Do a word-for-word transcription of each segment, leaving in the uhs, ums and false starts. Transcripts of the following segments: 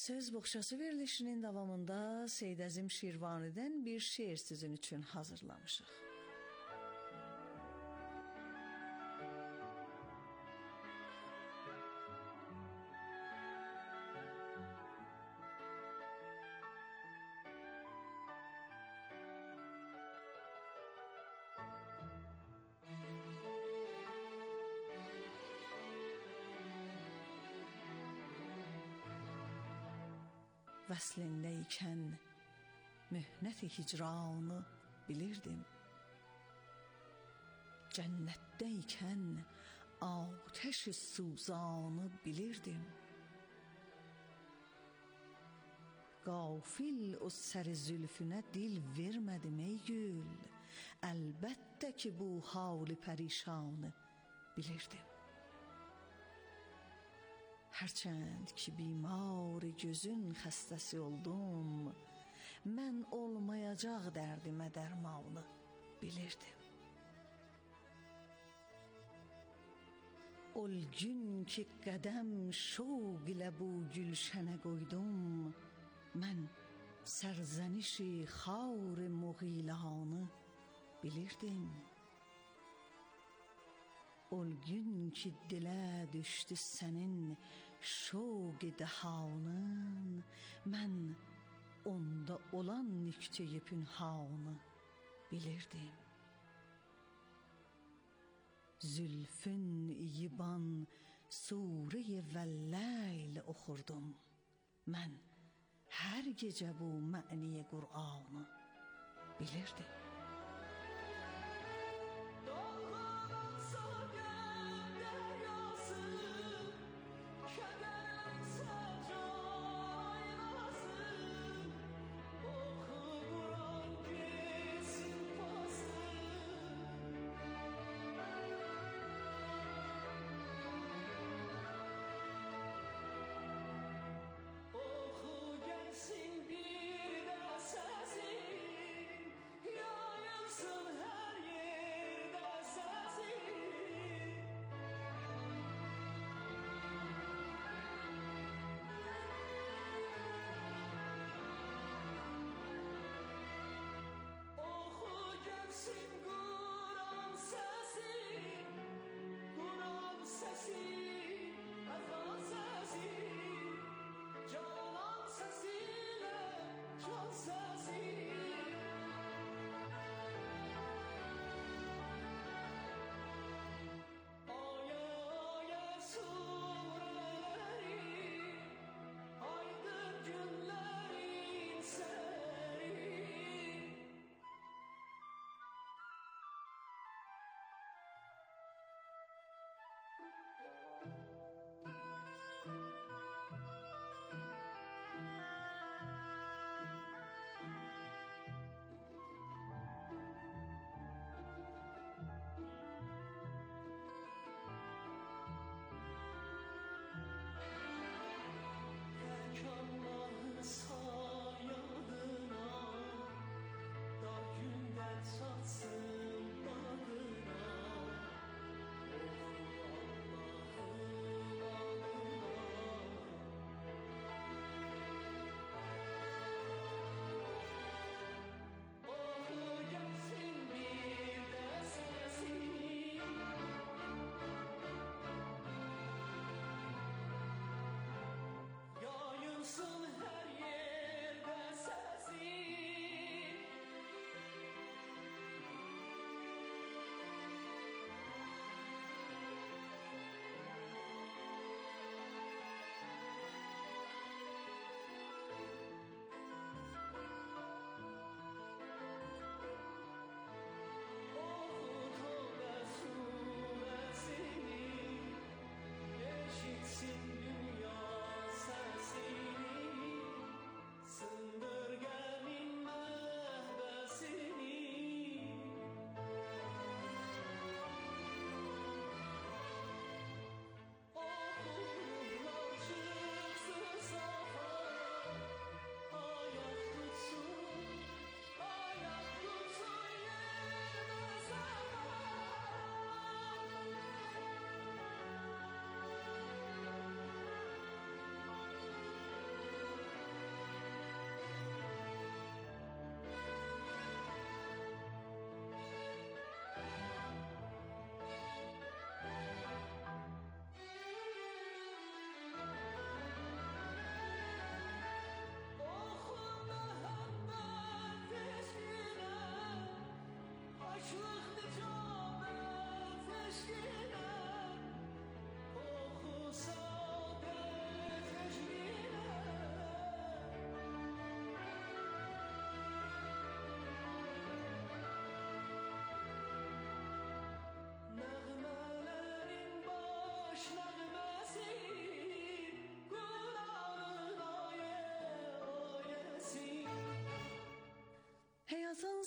Söz boğçası verilişinin davamında Seyid Əzim Şirvani'dən bir şeir sizin üçün hazırlamışıq. Vəslindəykən mühnət-i hicranı bilirdim. Cənnətdəykən atəş-i suzanı bilirdim. Qafil o səri zülfünə dil vermədim ey gül. Əlbəttə ki bu hali pərişanı bilirdim. Hərçənd ki bimar gözün xəstəsi oldum, mən olmayacaq dərdimə dərmanı bilirdim. Ol gün ki qədəm şoq ilə bu gülşənə qoydum, mən sərzənişi xar muğilanı bilirdim. Ol gün ki dilə düşdü sənin şoq dəhanın, mən onda olan nükteyi pünhanı bilirdim. Zülfün yiban sure-i vəlləyl oxurdum, mən hər gecə bu mə'ni Qur'anı bilirdim. Oxu gəlsin bir də səsin, ya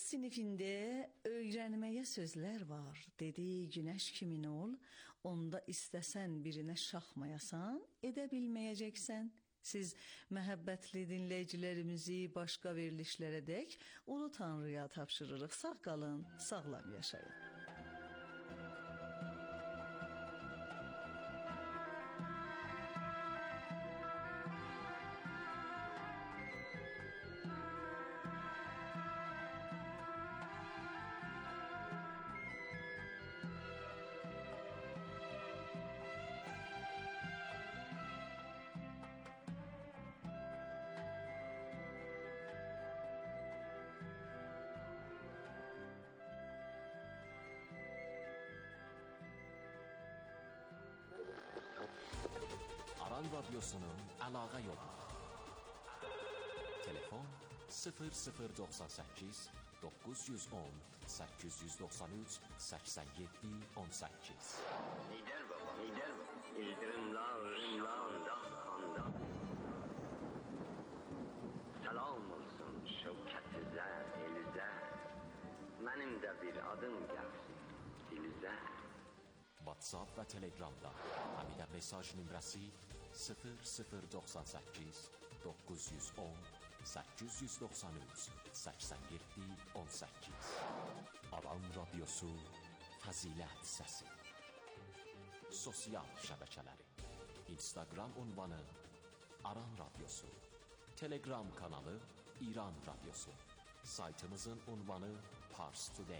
sinifində öyrənməyə sözlər var. Dedi, günəş kimin ol, onda istəsən birinə şaxmayasan, edə bilməyəcəksən. Siz məhəbbətli dinləyicilərimizi başqa verilişlərə dək Ulu Tanrıya tapşırırıq. Sağ qalın, sağlam yaşayın. Aran Radyosu'nun əlaqə yolu. Telefon sıfır sıfır doxsan səkkiz doqquz yüz on səkkiz yüz doxsan üç səksən yeddi on səkkiz. Lider baba, lider baba. İldirimler, ürünler, dağ-handa. Selam olsun şevketize, elize. Benim de bir adım gelsin dilize. WhatsApp və Telegramda həmidə mesaj nömrəsi sıfır sıfır doxsan səkkiz doqquz yüz on səkkiz yüz doxsan üç səksən yeddi on səkkiz. Aran Radyosu Fəzilət Səsi. Sosial şəbəkələri: Instagram ünvanı Aran Radyosu, Telegram kanalı İran Radyosu, saytımızın ünvanı Pars Today.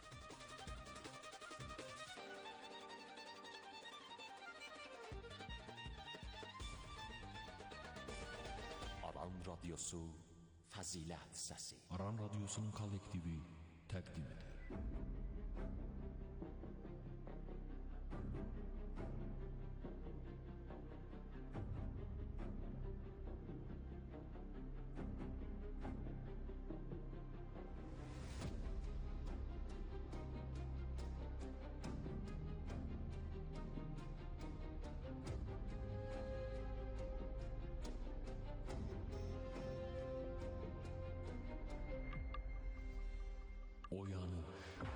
Aran Radyosu Fəzilət Səsi. Aran Radyosu'nun kollektivi təqdim edir. Oyanış.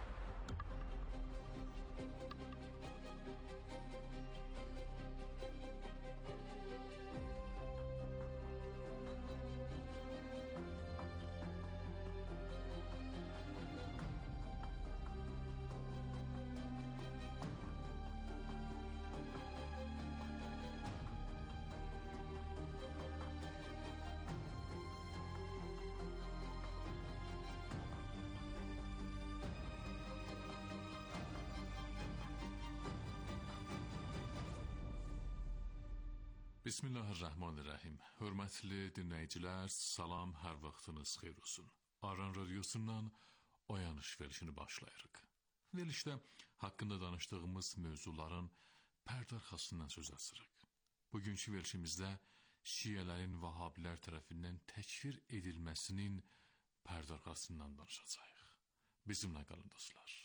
Bismillahirrahmanirrahim. Hörmətli dinləyicilər, salam, hər vaxtınız xeyir olsun. Aran Radyosu'ndan oyanış verilişini başlayırıq. Verilişdə haqqında danışdığımız mövzuların pərdə arxasından söz açırıq. Bugünkü verilişimizdə Şiələrin Vahabilər tərəfindən təkfir edilməsinin pərdə arxasından danışacağıq. Bizimlə qalın dostlar.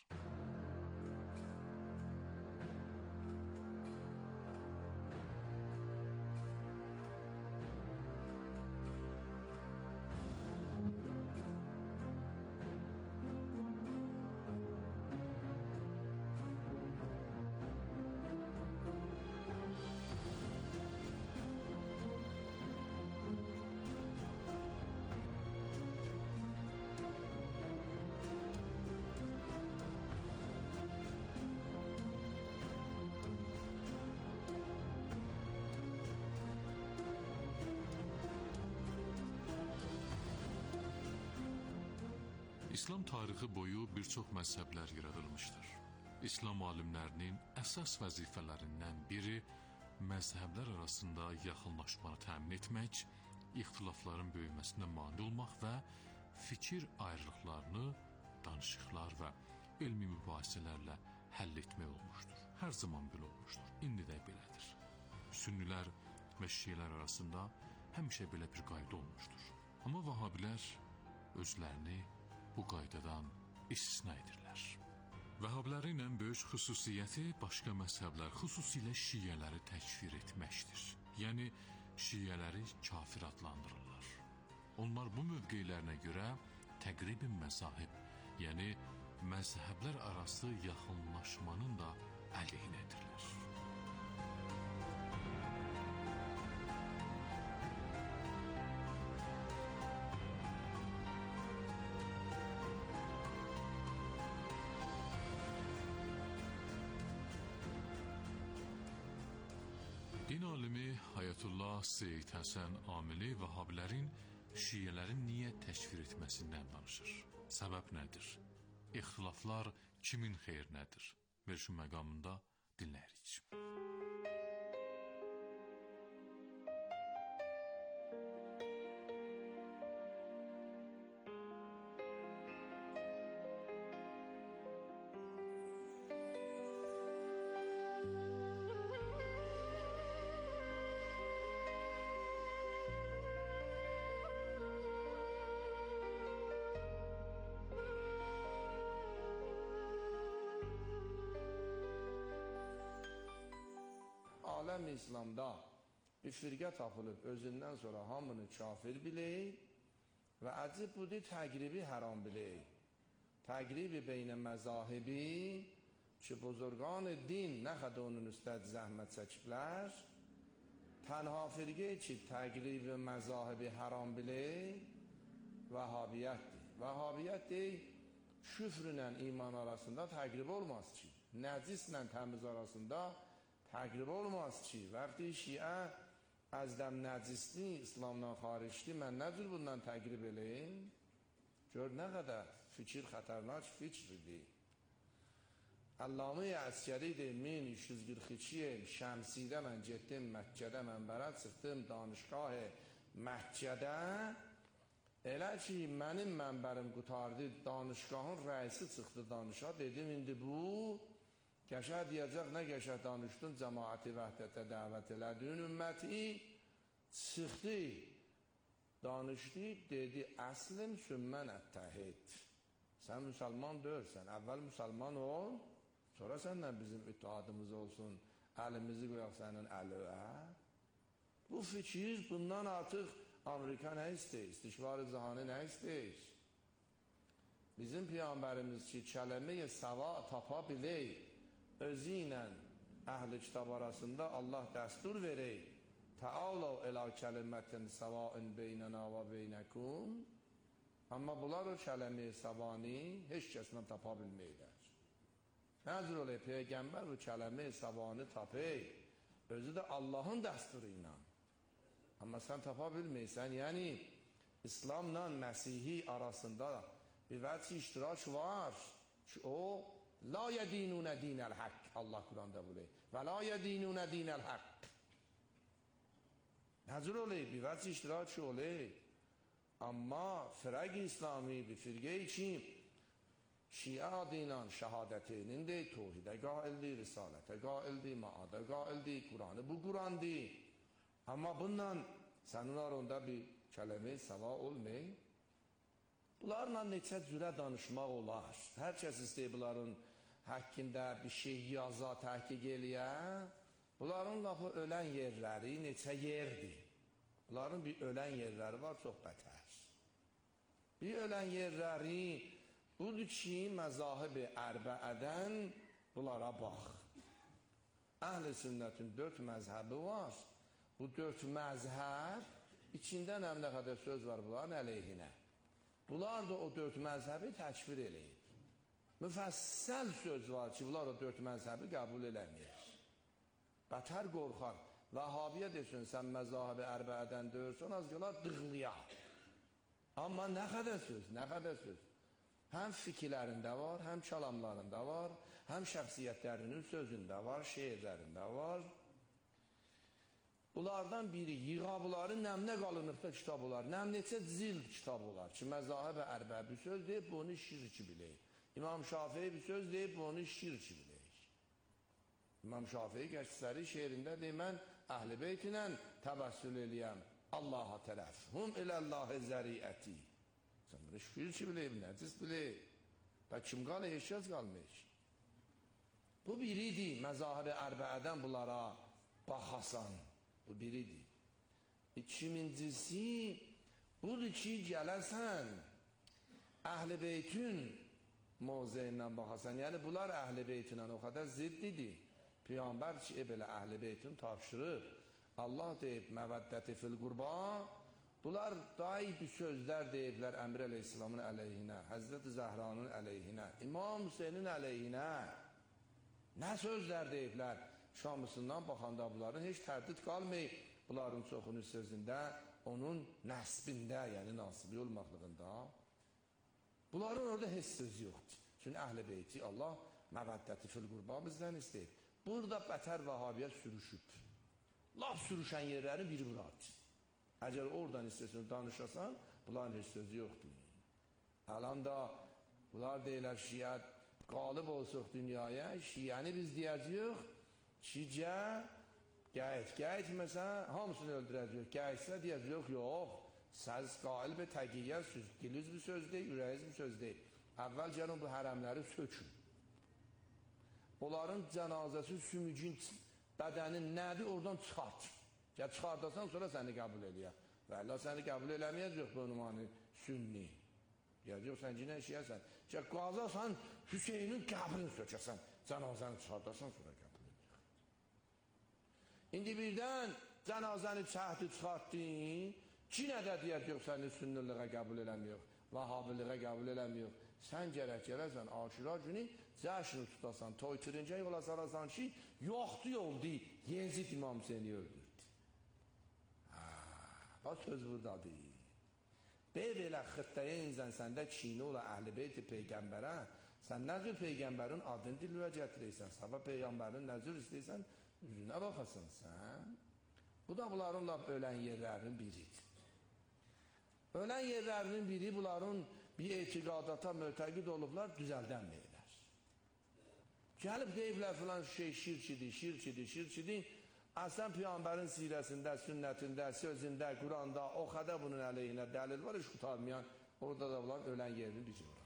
İslam tarixi boyu bir çox məzhəblər yaradılmışdır. İslam alimlərinin əsas vəzifələrindən biri məzhəblər arasında yaxınlaşmanı təmin etmək, ixtilafların böyüməsinə mane olmaq və fikir ayrılıqlarını danışıqlar və elmi mübahisələrlə həll etmək olmuşdur. Hər zaman belə olmuşdur. İndi də belədir. Sünnilər və şiələr arasında həmişə belə bir qayda olmuşdur. Amma Vahabilər özlərini bu qaydadan istisna edirlər. Vəhablərin ən böyük xüsusiyyəti başqa məzhəblər, xüsusilə şiələri təkfir etməkdir. Yəni, şiələri kafir adlandırırlar. Onlar bu mövqeylərinə görə təqrib-i məzahib yəni məzhəblər arası yaxınlaşmanın da əleyhinədirlər. Din alimi Ayətullah Seyyid Həsən Amili Vəhabilərin şiələrin niyə təkfir etməsindən danışır. Səbəb nədir? İxtilaflar kimin xeyrinədir? Verişin məqamında dinləyirik. Aləm İslamda bir firqə tapılıb özündən sonra hamını kafir biləyik və əcib budur təqribi haram biləyik. Təqribi beynə məzahibi ki, buzurgan din nə qədər onun üstəd zəhmət çəkiblər, tənha firqə ki, təqribi məzahibi haram biləyik, Vəhabiyyətdir. Vəhabiyyətdir, küfrlə iman arasında təqrib olmaz ki, nəcislə təmiz arasında təqrib olmaz ki, vəqti şiə əzdəm nəcisli, İslamdan xaricli, mən nə cür bundan təqrib eləyim? Gör nə qədər fikir xətərnac fikridir. Allamı Əskəri de min üç yüz qırx iki şəmsidə mən getdim Məkkədə, mən bərə çıxdım danışqah Məkkədə, elə ki, mənim mənbərim qutardı, danışqahın rəisi çıxdı danışa, dedim, indi bu qəşə deyəcək, nə qəşə danışdın, cəmaati vəhdətə dəvət elədin, ümməti çıxdı, danışdı, dedi, əslim sümmən ət-təhid. Sən müsəlman dörsən, əvvəl müsəlman ol, sonra səndən bizim ittihadımız olsun, əlimizi qoyaq sənin əliyə. Bu fikir, bundan artıq Amerika nə istəyir, istişvar-ı cihanı nə istəyir? Bizim peyğəmbərimiz ki, kələmə-i səva tapa bilək, özü ilə əhl-i kitab arasında Allah dəstur verək, təalav elə kəlimətin səvain beynənə və beynəkum, amma bunlar o kələmi səvani heç kəslə tapa bilməklər. Nəzir olayı, Peyğəmbər bu kələmi səvani tapək, özü də Allahın dəsturu ilə. Amma sən tapa bilməksən, yəni İslamla Məsihi arasında bir vəci iştirak var ki, o La yedinune dinel hak. Allah Kur'an'da buyuruyor. Ve la yedinune dinel hak. Hazır olayım, bir vəci iştirakçı olayım. Amma firaq-ı İslami bir firqə için Şia adıyla şəhadətinin de tohidə qaildir, risalətə qaildir, maada qaildir, Kur'an'ı bu Kur'an'dır. Amma bununla sənin arında bir kələmə səva olmayın. Bunlarla neçə cürə danışmaq olar. Hər kəs istəyir bunların haqqında bir şey yaza, təhqiq eləyə. Bunların lafı ölən yerləri neçə yerdir. Bunların bir ölən yerləri var, çox bətər. Bir ölən yerləri budur ki, məzahib-i ərbəədən bunlara bax. Əhl-i sünnətin dörd məzhəbi var. Bu dörd məzhəb içində nə qədər söz var bunların əleyhinə. Bunlar da o dörd məzhəbi təkfir eləyib. Müfəssəl söz var ki, bunlar o dörd məzhəbi qəbul eləməyir. Bətər qorxar. Vəhabiyyə desin, sən məzahib-i ərbəədən döyürsən, az gələr dığlayar. Amma nə qədər söz, nə qədər söz. Həm fikirlərində var, həm kəlamlarında var, həm şəxsiyyətlərinin sözündə var, şeirlərində var. Bunlardan biri yığabıları nəmnə qalınıqda kitab olar, nəm neçə cild kitab olar ki, məzahib-i ərbə bir söz deyib, bunu şir ki biləyik. İmam Şafii bir söz deyib, bunu şir ki biləyik. İmam Şafii qəşsəri şeirində deyib, mən əhl-i beytinə təbəssül eləyəm Allaha tərəf. Hum iləllahi zəriəti. Sən bunu şir ki biləyib, nəcis biləyib. Və kim qalı, heç kəs qalmış. Bu biridir, məzahib-i ərbəədən bunlara baxasan. Bu biridir. İkincisi, budur ki, gələsən Əhl-i Beytün موضعیndən baxasan. Yəni, bunlar əhl-i beytinə o qədər ziddidir. Peyğəmbər ki, belə əhl-i beytin tapşırır. Allah deyib, məvəddəti fil qurba. Bunlar dahi bir sözlər deyiblər Əmir əleyhissalamın əleyhinə, Həzrəti Zəhranın əleyhinə, İmam Hüseynin əleyhinə. Nə sözlər deyiblər? Şamısından baxanda bunların heç tərdid qalmayıb. Bunların çoxunun sözündə, onun nəsbində, yəni nasibi olmaqlığında. Bunların orada heç söz yoxdur. Çünki əhl-i beyti Allah məvəddəti fil qurba bizdən istəyir. Burada bətər Vəhabiyyət sürüşüb. Laf sürüşən yerlərin biri buradır. Əgər oradan istəsən danışasan, bunların heç sözü yoxdur. Alan da bunlar deyilər şiət qalib olsuq dünyaya, şiyəni biz deyəcəyik, şicə, gəyət, gəyət məsələn, hamısını öldürəcəyik, gəyətsə deyəcəyik, yox, səz qail və təqiyyət söz, diliz bir söz deyil, ürəyiz bir söz deyil. Əvvəl gəlin bu hərəmləri sökün. Onların cənazəsi sümücün bədənin nədir, oradan çıxart. Gəl çıxardasan, sonra səni qəbul eləyək. Və Allah səni qəbul eləməyəcək bu ünvanı sünni. Deyəcək, sən cinə işləyəsən. Gəl qazasan, Hüseynin qəbrini sökəsən, cənazəni çıxardasan, sonra qəbul eləyək. İndi birdən cənazəni çəhdi çıxartdın, ki nədə deyəcək, səni sünnilliğə qəbul eləməyək, vahabiliğə qəbul eləməyək. Sən gərək gərəsən, aşura günü cəşini tutasan, toy tirincə yola sarasan ki, yoxdur yoldu, Yezid İmam Hüseyni öldürdü. Bax söz buradadır. Belə xıttəyə inzən səndə kini ola əhl-i beyti Peyğəmbərə, sən nə cür Peyğəmbərin adını diləyə gətirəysən, sabah Peyğəmbərin nə cür istəysən, üzünə baxasın sən. Bu da bunların ölən yerlərinin biridir. Ölən yerlərinin biri bunların bir etiqadata mötəqid olublar, düzəldənməyirlər. Gəlib deyiblər filan şey şirkidir, şirkidir, şirkidir. Əslən Peyğəmbərin sirəsində, sünnətində, sözündə, Quranda o qədər bunun əleyhinə dəlil var, heç qutarmayan, orada da bunlar ölən yerini bizi var.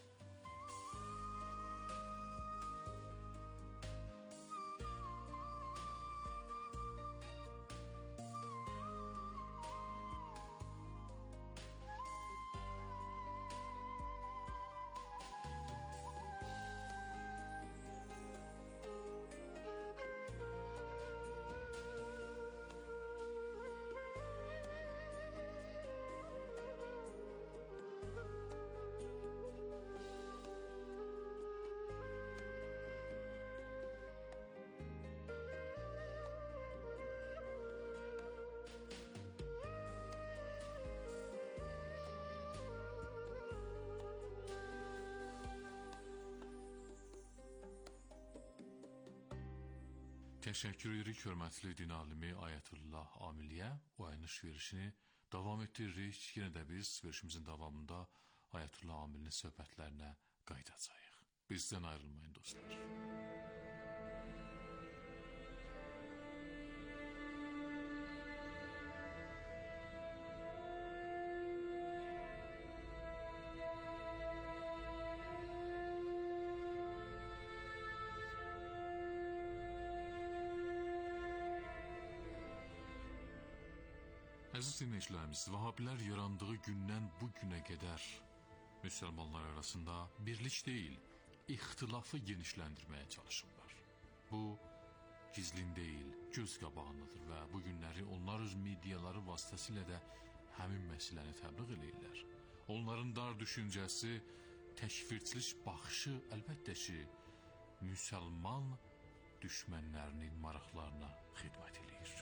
Təşəkkür edirik hörmətli din alimi Ayətullah Amiliyə. O ayınış verişini davam etdiririk. Yenə də biz verişimizin davamında Ayətullah Amilinin söhbətlərinə qayıdacağıq. Bizdən ayrılmayın dostlar. Əziz dinləyicilərimiz, Vahabilər yarandığı gündən bu günə qədər müsəlmanlar arasında birlik deyil, ixtilafı genişləndirməyə çalışırlar. Bu, gizlin deyil, göz qabağındadır və bu günləri onlar öz mediaları vasitəsilə də həmin məsələni təbliğ edirlər. Onların dar düşüncəsi, təkfirçilik baxışı əlbəttə ki, müsəlman düşmənlərinin maraqlarına xidmət edir.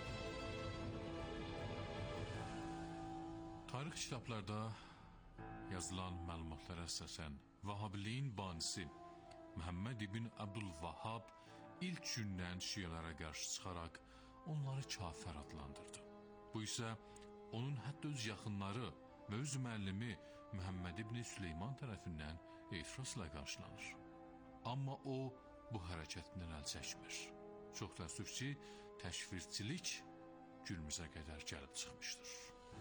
Tarix kitablarda yazılan məlumatlara əsasən Vahabiliyin banisi Məhəmməd ibn Abdülvahhab ilk gündən şiələrə qarşı çıxaraq onları kafir adlandırdı. Bu isə onun hətta öz yaxınları və öz müəllimi Məhəmməd ibn Süleyman tərəfindən etirazla qarşılanır. Amma o, bu hərəkətindən əl çəkmir. Çox təəssüf ki, təşvirçilik günümüzə qədər gəlib çıxmışdır.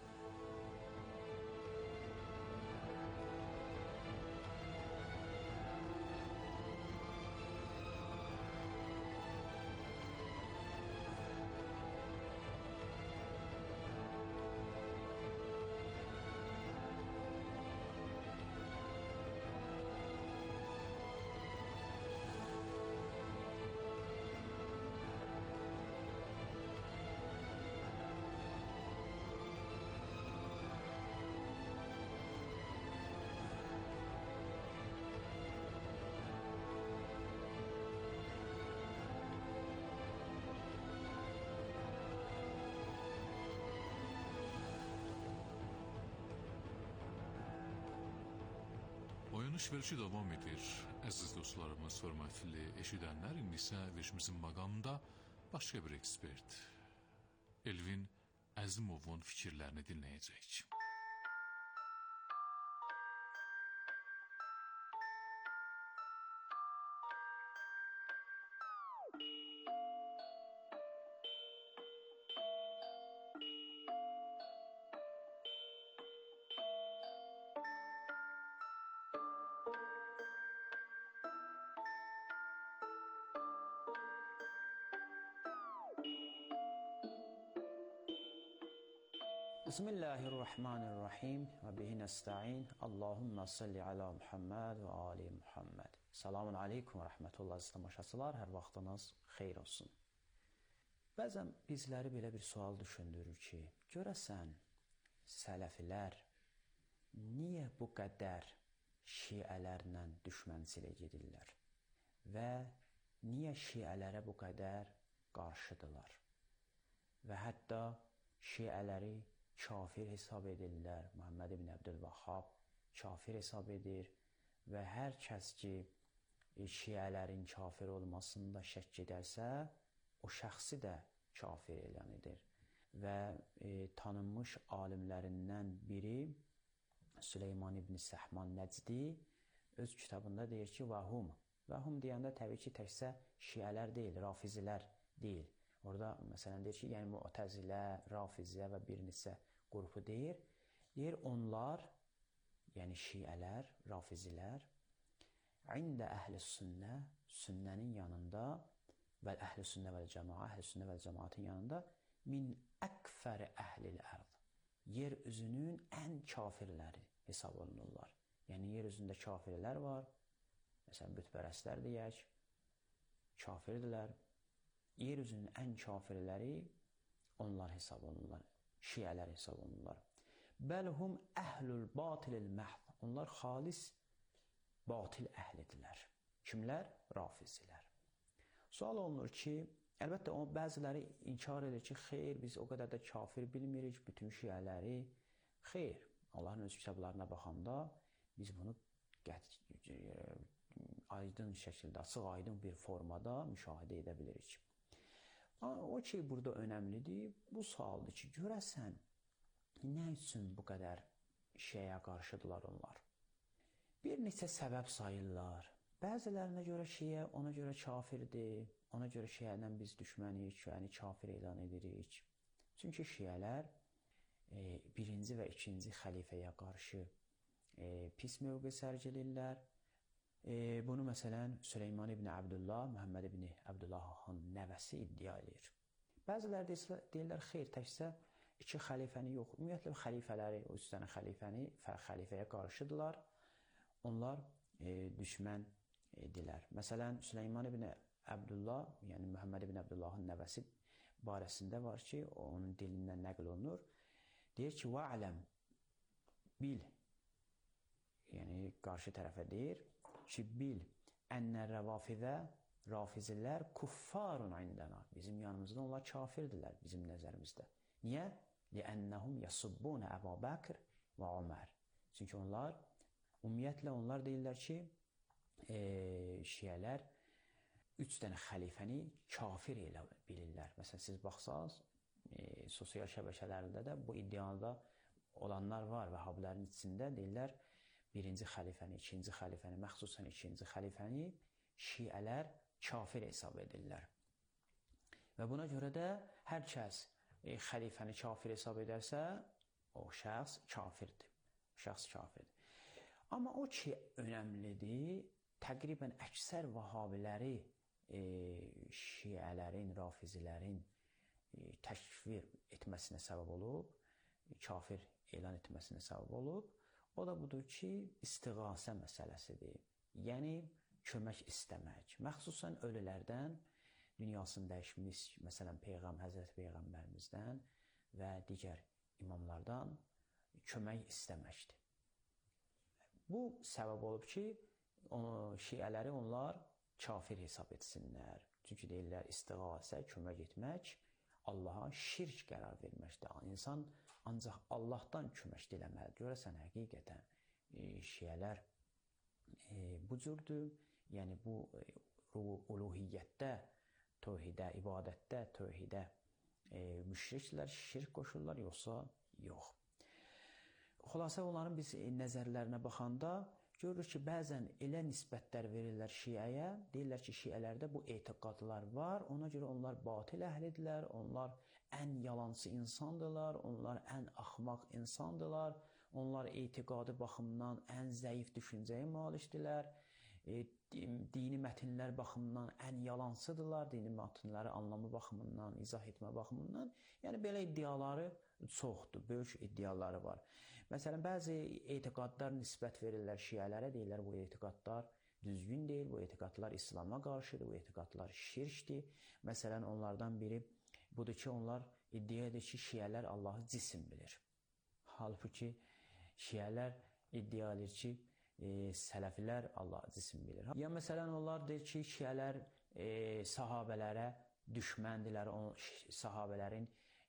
Oyanış verişi davam edir. Əziz dostlarımız, hörmətli eşidənlər, indi isə veşimizin maqamında başqa bir ekspert Elvin Əzimovun fikirlərini dinləyəcəyik. Bismillahirrahmanirrahim və bihi nəstəin. Allahümmə salli alə Muhammed və ali Muhammed. Selamun aleykum və rəhmətullah istəmaşaçılar, hər vaxtınız xeyr olsun. Bəzən bizləri belə bir sual düşündürür ki, görəsən sələfilər niyə bu qədər şiələrlə düşmənçilik edirlər və niyə şiələrə bu qədər qarşıdırlar və hətta şiələri kafir hesab edirlər. Məhəmməd ibn Abdülvahhab kafir hesab edir və hər kəs ki şiələrin kafir olmasında şəkk edərsə, o şəxsi də kafir elan edir. Və e, tanınmış alimlərindən biri Süleyman ibn Səhman Nəcdi öz kitabında deyir ki, vəhum. Vəhum deyəndə təbii ki, təkcə şiələr deyil, rafizilər deyil. Orada məsələn deyir ki, yəni Mu'təzilə, Rafizə və bir neçə qrupu deyir. Deyir, onlar, yəni şiələr, rafizilər, ində əhl-i sünnə, sünnənin yanında və əhl-i sünnə vəl cəmaə, əhl-i sünnə vəl cəmaatın yanında min əkfəri əhlil ərd. Yer üzünün ən kafirləri hesab olunurlar. Yəni, yer üzündə kafirlər var, məsələn, bütpərəstlər deyək, kafirdirlər. Yer üzünün ən kafirləri onlar hesab olunurlar, şiələr hesab olunurlar. Bəlhum əhlül batilil məhd. Onlar xalis batil əhlidirlər. Kimlər? Rafizilər. Sual olunur ki, əlbəttə o bəziləri inkar edir ki, xeyr, biz o qədər də kafir bilmirik, bütün şiələri. Xeyr, Allahın öz kitablarına baxanda biz bunu aydın şəkildə, açıq aydın bir formada müşahidə edə bilirik. O ki, burada önəmlidir, bu sualdır ki, görəsən, nə üçün bu qədər şiəyə qarşıdırlar onlar? Bir neçə səbəb sayırlar. Bəzilərinə görə şiə ona görə kafirdir, ona görə şiədən biz düşmənik, yəni kafir elan edirik. Çünki şiələr e, birinci və ikinci xəlifəyə qarşı e, pis mövqe sərgilirlər. E, bunu məsələn Süleyman ibn Abdullah, Məhəmməd ibn Abdullahın nəvəsi iddia edir. Bəziləri deyirlər, xeyr, təkcə iki xəlifəni yox, ümumiyyətlə xəlifələri, o üç dənə xəlifəni xəlifəyə qarşıdırlar. Onlar e, düşmən edilər. Məsələn, Süleyman ibn Abdullah, yəni Məhəmməd ibn Abdullahın nəvəsi barəsində var ki, onun dilindən nəql olunur. Deyir ki, va'ləm, bil, yəni qarşı tərəfə deyir ki, bil, ənə rəvafidə, rafizilər kuffarun indəna. Bizim yanımızda onlar kafirdirlər, bizim nəzərimizdə. Niyə? Liənnəhum yasubbunə Əbu Bəkr və Ömər. Çünki onlar, ümumiyyətlə onlar deyirlər ki, e, şiələr üç dənə xəlifəni kafir elə bilirlər. Məsələn, siz baxsaq, e, sosial şəbəkələrdə də bu iddiada olanlar var. Vəhabilərin içində deyirlər, birinci xəlifəni, ikinci xəlifəni, məxsusən ikinci xəlifəni şiələr kafir hesab edirlər. Və buna görə də hər kəs e, xəlifəni kafir hesab edərsə, o şəxs kafirdir. Şəxs kafirdir. Amma o ki, önəmlidir, təqribən əksər vəhabiləri e, şiələrin, rafizilərin e, təkfir etməsinə səbəb olub, kafir elan etməsinə səbəb olub. O da budur ki, istiğasə məsələsidir. Yəni, kömək istəmək. Məxsusən ölülərdən, dünyasını dəyişmiş, məsələn, Peyğəm, Həzrət Peyğəmbərimizdən və digər imamlardan kömək istəməkdir. Bu səbəb olub ki, onu, şiələri onlar kafir hesab etsinlər. Çünki deyirlər, istiğasə, kömək etmək, Allaha şirk qərar verməkdir. İnsan ancaq Allahdan kömək diləməlidir. Görəsən, həqiqətən e, şiələr e, bu cürdür. Yəni, bu e, uluhiyyətdə, tövhidə, ibadətdə, tövhidə e, müşriklər, şirk qoşurlar, yoxsa yox. Xülasə onların biz nəzərlərinə baxanda görürük ki, bəzən elə nisbətlər verirlər şiəyə, deyirlər ki, şiələrdə bu etiqadlar var, ona görə onlar batil əhlidirlər, onlar ən yalançı insandırlar, onlar ən axmaq insandırlar, onlar etiqadı baxımından ən zəif düşüncəyə malikdirlər, e, dini mətinlər baxımından ən yalancıdırlar, dini mətinləri anlamı baxımından, izah etmə baxımından. Yəni, belə iddiaları çoxdur, böyük iddiaları var. Məsələn, bəzi etiqadlar nisbət verirlər şiələrə, deyirlər, bu etiqadlar düzgün deyil, bu etiqadlar İslama qarşıdır, bu etiqadlar şirkdir. Məsələn, onlardan biri budur ki, onlar iddia edir ki, şiələr Allahı cisim bilir. Halbuki, şiələr iddia edir ki, e, sələfilər Allahı cisim bilir. Ya məsələn, onlar deyir ki, şiələr e, sahabələrə düşməndilər, o, sahabələrin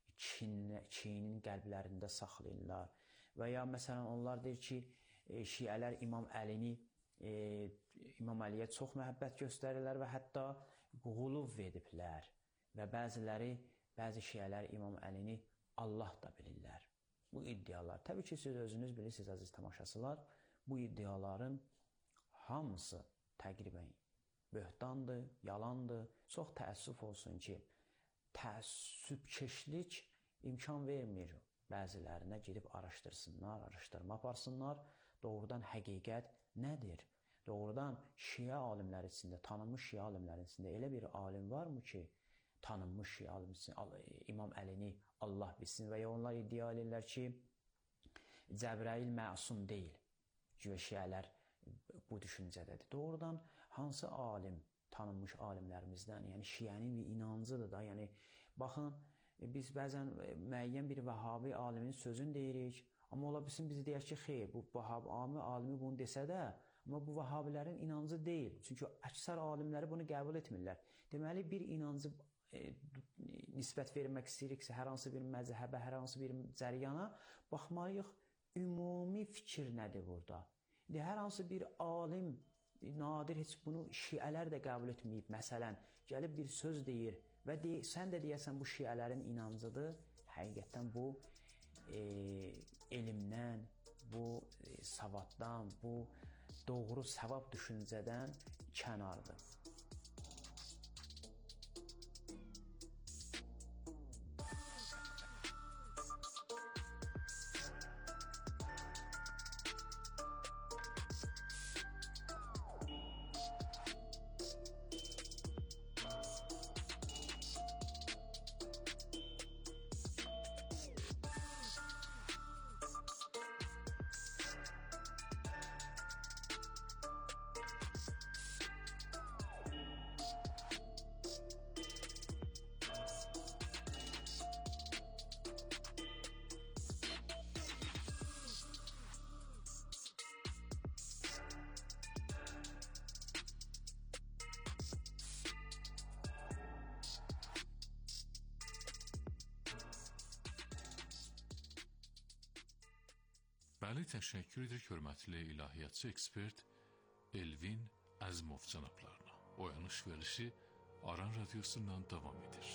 kinin qəlblərində saxlayırlar. Və ya məsələn, onlar deyir ki, e, şiələr İmam Əlini, e, İmam Əliyə çox məhəbbət göstərirlər və hətta quluv ediblər. Və bəziləri, bəzi şiələr İmam Əlini Allah da bilirlər. Bu iddialar. Təbii ki, siz özünüz bilirsiniz, əziz tamaşaçılar, bu iddiaların hamısı təqribən böhtandır, yalandır. Çox təəssüf olsun ki, təəssübkeşlik imkan vermir bəzilərinə gedib araşdırsınlar, araşdırma aparsınlar, doğrudan həqiqət nədir? Doğrudan şiə alimləri içində, tanınmış şiə alimləri içində elə bir alim varmı ki, tanınmış şiə alimləri İmam Əlini Allah bilsin və ya onlar iddia edirlər ki, Cəbrəil məsum deyil. Güya şiələr bu düşüncədədir. Doğrudan hansı alim, tanınmış alimlərimizdən, yəni şiənin bir inancıdır da, yəni baxın, biz bəzən müəyyən bir vəhabi alimin sözünü deyirik, amma ola bilsin biz deyək ki, xeyr, bu vəhabi alimi bunu desə də, amma bu vəhabilərin inancı deyil. Çünki əksər alimləri bunu qəbul etmirlər. Deməli, bir inancı e, nisbət vermək istəyiriksə, hər hansı bir məzhəbə, hər hansı bir cəriyana baxmalıyıq, ümumi fikir nədir burada? Hər hansı bir alim, nadir heç bunu şiələr də qəbul etməyib. Məsələn, gəlib bir söz deyir, və de, sən də deyəsən bu şiələrin inancıdır, həqiqətən bu e, elmdən, bu e, savaddan, bu doğru savab düşüncədən kənardır. Bəli, təşəkkür edir hörmətli ilahiyyatçı ekspert Elvin Əzmov cənablarına. Oyanış verilişi Aran Radyosu'ndan davam edir.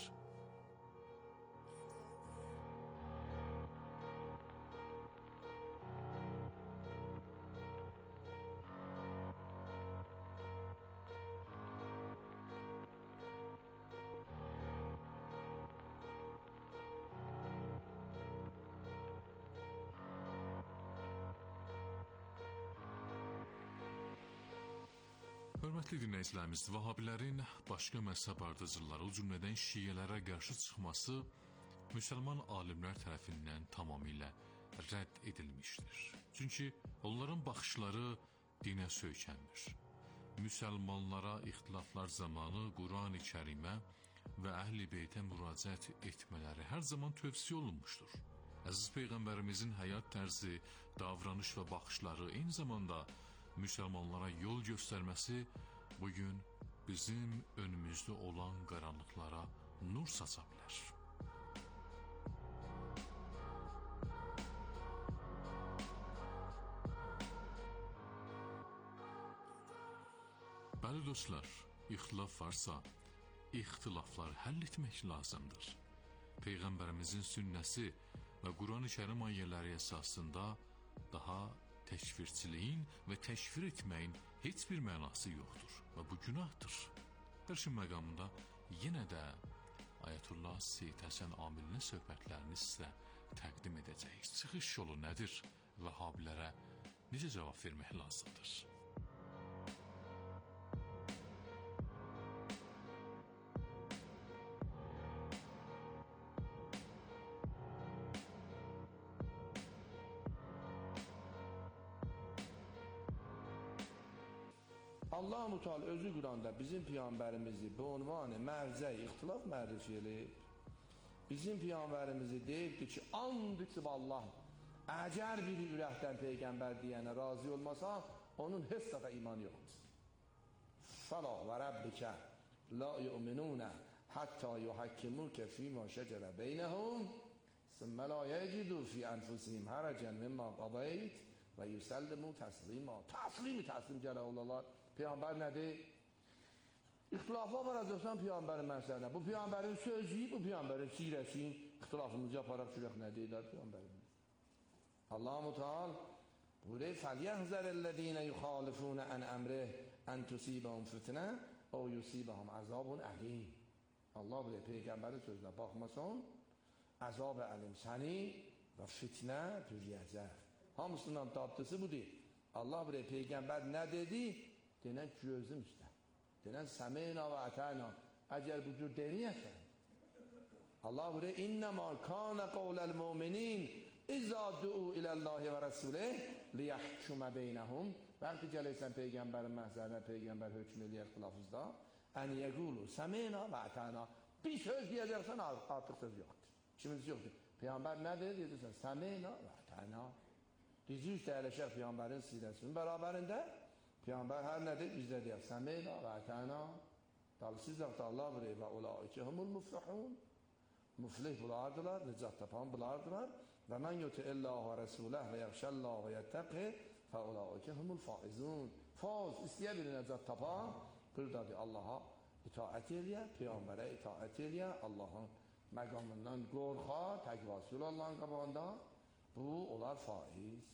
Hörmətli dinləyicilərimiz, Vahabilərin başqa məzhəb ardıcıları, o cümlədən şiələrə qarşı çıxması müsəlman alimlər tərəfindən tamamilə rədd edilmişdir. Çünki onların baxışları dinə söykənmir. Müsəlmanlara ixtilaflar zamanı Quran-ı Kərimə və Əhl-i Beytə müraciət etmələri hər zaman tövsiyə olunmuşdur. Əziz Peyğəmbərimizin həyat tərzi, davranış və baxışları, eyni zamanda müsəlmanlara yol göstərməsi bugün bizim önümüzdə olan qaranlıqlara nur saça bilər. Bəli dostlar, ixtilaf varsa, ixtilafları həll etmək lazımdır. Peyğəmbərimizin sünnəsi və Quran-ı Kərim ayələri əsasında daha təkfirçiliyin və təkfir etməyin heç bir mənası yoxdur və bu günahdır. Dərsin məqamında yenə də Ayətullah Seyyid Həsən Amilinin söhbətlərini sizə təqdim edəcəyik. Çıxış yolu nədir? Vəhabilərə necə cavab vermək lazımdır? Allah-u Teala özü Quranda bizim Peyğəmbərimizi bu unvanı mərcə ixtilaf mərcə eləyib. Bizim Peyğəmbərimizi deyibdir ki, and içib Allah, əgər biri ürəkdən Peyğəmbər deyənə razı olmasa, onun heç dəfə iman yoxdur. Fəla və Rəbbikə la yu'minunə həttə yuhəkkimukə fīmə şəcərə beynəhum sümmə la yəcidu fi ənfusihim hərəcən mimmə qadayt və yüsəllimu təslimə. Təslimi təslim gələ olarlar. Peyğəmbər nədir? İxtilafa varacaqsan Peyğəmbərin məsələsinə. Bu Peyğəmbərin sözü, bu Peyğəmbərin sirəsin. İxtilafımızı yaparaq şürək nə deyilər Peyğəmbərimiz? Allah-u Teala buyuruyor, فَلْيَحْذَرِ الَّذ۪ينَ يُخَالِفُونَ عَنْ أَمْرِهِ أَنْ تُصِيبَهُمْ فِتْنَةٌ اَوْ يُصِيبَهُمْ عَذَابٌ أَلِيمٌ. Allah buyuruyor, Peyğəmbərin sözünə baxmasan, əzab-ı əlim səni və fitnə bürüyəcək. Hamısından tapdısı bu deyil. Allah buyuruyor, Peyğəmbər nə dedi? Denən gözüm üstə. Denən səmeyna və ətəna. Əgər bu cür deniyəsən. Allah buyuruyor, İnnəmə kânə qavləl müminin İzə du'u iləllahi və rəsulih liyəhkümə beynəhum. Bəlkə gələysən Peyğəmbərin məhzərinə, Peyğəmbər hökm eləyər xilafızda. Ən yəqulu səmeyna və ətəna. Bir söz deyəcəksən, artıq söz yoxdur. İkimiz yoxdur. Peyğəmbər nə deyir? Deyirsən, səmeyna və ətəna. Dizi üstə əyləşək Peyğəmbərin sirəsinin bərabərində. Peyğəmbər hər nədir? Bizdə deyək, səmeyna və ətəna. Dalısız da Allah buyuruyor və ulaikə humul muflihun. Muflih bulardılar, nicat tapan bulardılar. Və mən yuti illah və rəsuləh və yəxşəllah və yəttəqih və ulaikə humul faizun. Faiz istəyə bir nicat tapan, buradadır Allaha itaət eləyə, Peyğəmbərə itaət eləyə, Allahın məqamından qorxa, təqvasül Allahın qabağında, bu olar faiz.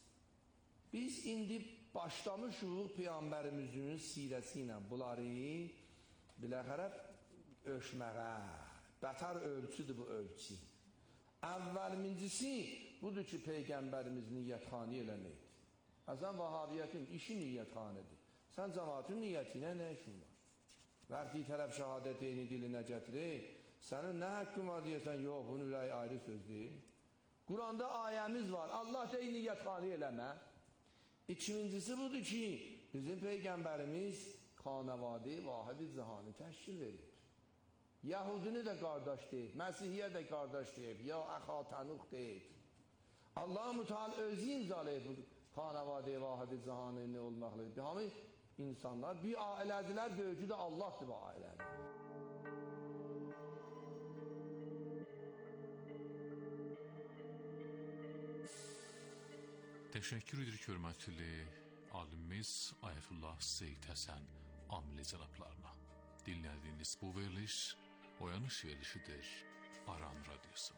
Biz indi başlamışıq Peyğəmbərimizin sirəsi ilə bunları biləxərə ölçməyə. Bətər ölçüdür bu ölçü. Əvvəlmincisi budur ki, Peyğəmbərimiz niyyətxani eləməkdir. Əzən Vahabiyyətin işi niyyətxanidir. Sən cəmaatın niyyətinə nə işin var? Vərdi tərəf şəhadət eyni dilinə gətirir. Sənin nə haqqın var deyəsən, yox, bunun ürəyi ayrı sözdür. Quranda ayəmiz var, Allah deyil niyyətxani eləmə. İkincisi budur ki, bizim Peyğəmbərimiz xanəvadi vahid-i zihanı təşkil verir. Yahudini də qardaş deyib, Məsihiyyə də qardaş deyib, ya əxa tənuq deyib. Allah-u Teala özü imzalayıb bu xanəvadi vahid-i zihanı nə olmaqlıdır. Hamı insanlar bir ailədilər, böyücü də Allahdır bu ailədir. Təşəkkür edirik hörmətli alimimiz Ayətullah Seyid Həsən Amili cənablarına. Dinlədiyiniz bu veriliş Oyanış verilişidir Aran Radyosunda.